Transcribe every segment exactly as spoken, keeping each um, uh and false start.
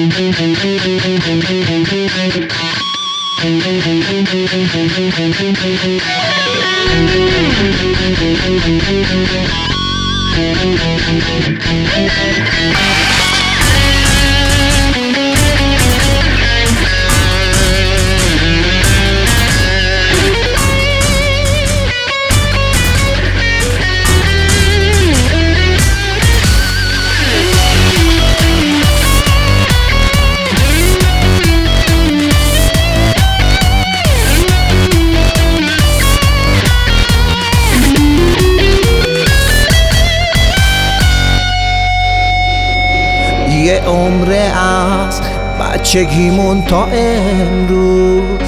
یه عمره از بچگیمون تا امروز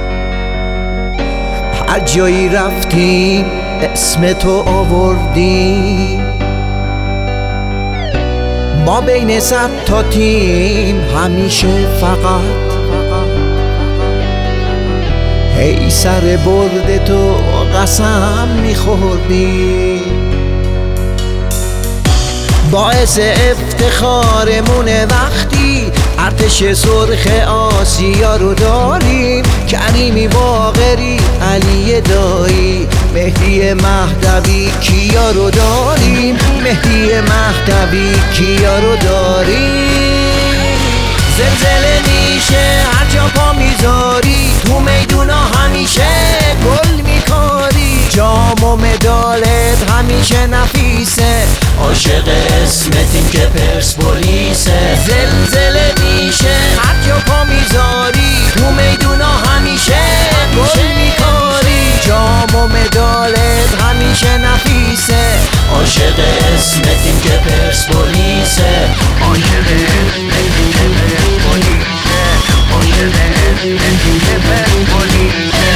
هر جایی رفتیم اسم تو آوردیم. ما بین صد تا تیم همیشه فقط هی سر برد تو قسم میخوردیم. باعث افتخارمونه وقتی ارتش سرخ آسیا رو داریم. کریمی باقری، علی دایی، مهدی مهدوی، کیا رو داریم. مهدی مهدوی، کیا رو داریم. زلزله میشه هر جا پا میذاری، تو میدونا همیشه گل میکاری. جام و مدالت همیشه نفیسه، عاشق اسمتیم که پرسپولیسه. زلزله میشه هر جا پا میذاری، تو میدونا همیشه گل میکاری. جام و مدالت همیشه نفیسه، عاشق اسمتیم که پرسپولیسه. عاشق اسمتیم که پرسپولیسه. عاشق اسمتیم که پرسپولیسه.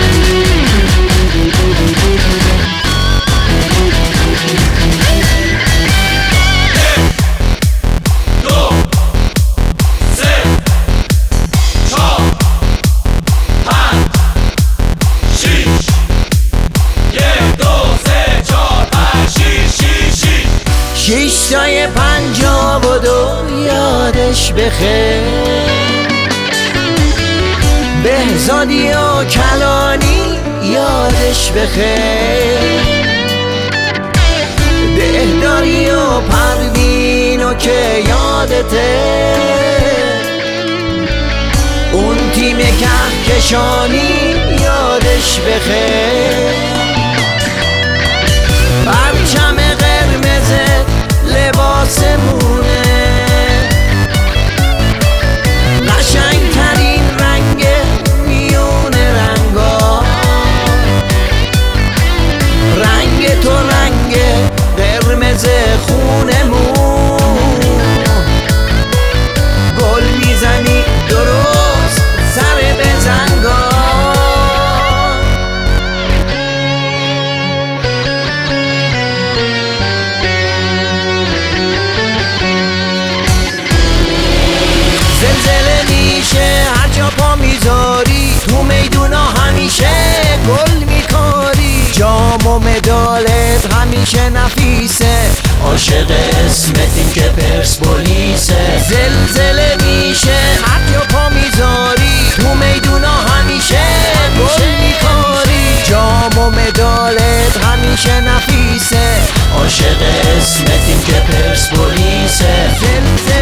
شیشتای پنجاب و دو یادش بخیر، بهزادی و کلانی یادش بخیر. دهداری و پروینو که یادته، اون تیم کهکشانی یادش بخیر. پرچم قرمز لباسمونه، قشنگترین رنگ میون رنگا. رنگ تو رنگ قرمز خونمون، گل میزنی درست سر بزنگا. زلزله میشه هر جا پا میذاری، تو میدونا همیشه گل میکاری. جام و مدالت همیشه نفیسه، عاشق اسمتیم که پرسپولیسه. زلزله میشه هر جا پا میذاری، تو میدونا همیشه گل میکاری. جام و مدالت همیشه نفیسه، عاشق اسمتیم که پرسپولیسه.